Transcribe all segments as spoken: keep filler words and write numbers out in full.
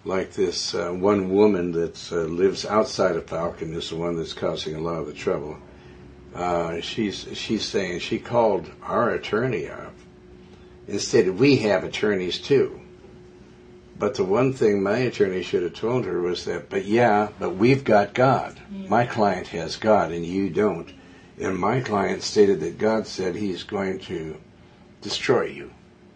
like this uh, one woman that uh, lives outside of Falcon is the one that's causing a lot of the trouble. Uh, she's she's saying she called our attorney up. Instead, we have attorneys too. But the one thing my attorney should have told her was that, but yeah, but we've got God. Mm-hmm. My client has God and you don't. And my client stated that God said he's going to destroy you.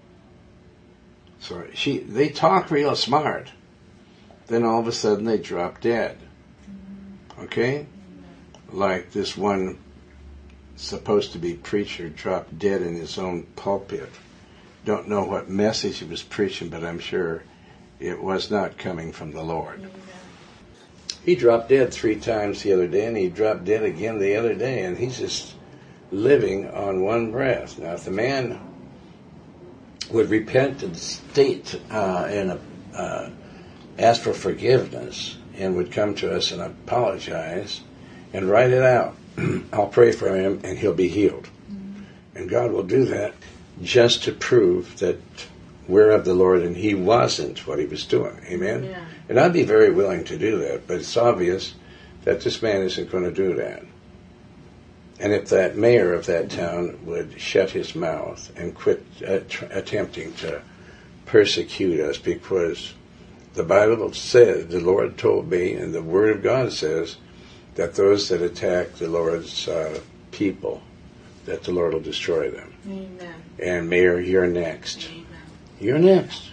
So she, they talk real smart. Then all of a sudden they drop dead. Okay? Like this one supposed to be preacher dropped dead in his own pulpit. Don't know what message he was preaching, but I'm sure it was not coming from the Lord. He dropped dead three times the other day, and he dropped dead again the other day, and he's just living on one breath. Now, if the man would repent and state uh, and uh, ask for forgiveness and would come to us and apologize and write it out, I'll pray for him, and he'll be healed. Mm-hmm. And God will do that just to prove that we're of the Lord and he wasn't what he was doing. Amen? Yeah. And I'd be very willing to do that, but it's obvious that this man isn't going to do that. And if that mayor of that town would shut his mouth and quit att- attempting to persecute us, because the Bible says, the Lord told me, and the Word of God says, that those that attack the Lord's uh, people, that the Lord will destroy them. Amen. And Mayor, you're next. Amen. You're next.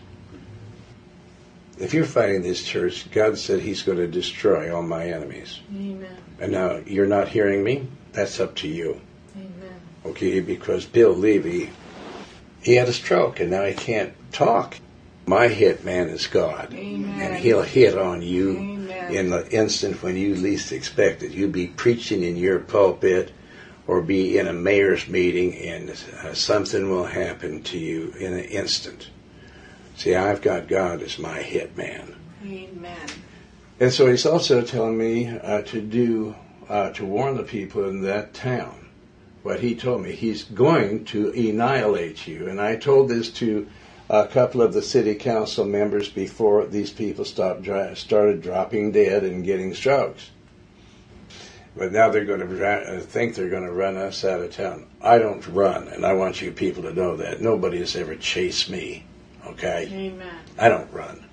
If you're fighting this church, God said he's going to destroy all my enemies. Amen. And now you're not hearing me? That's up to you. Amen. Okay, because Bill Levy, he had a stroke and now he can't talk. My hit man is God. Amen. And he'll hit on you. Amen. In the instant when you least expect it. You'll be preaching in your pulpit or be in a mayor's meeting and uh, something will happen to you in an instant. See, I've got God as my hit man. Amen. And so he's also telling me uh, to do, uh, to warn the people in that town. What he told me, he's going to annihilate you. And I told this to a couple of the city council members before these people stopped, started dropping dead and getting strokes. But now they're going to think they're going to run us out of town. I don't run, and I want you people to know that. Nobody has ever chased me, okay? Amen. I don't run.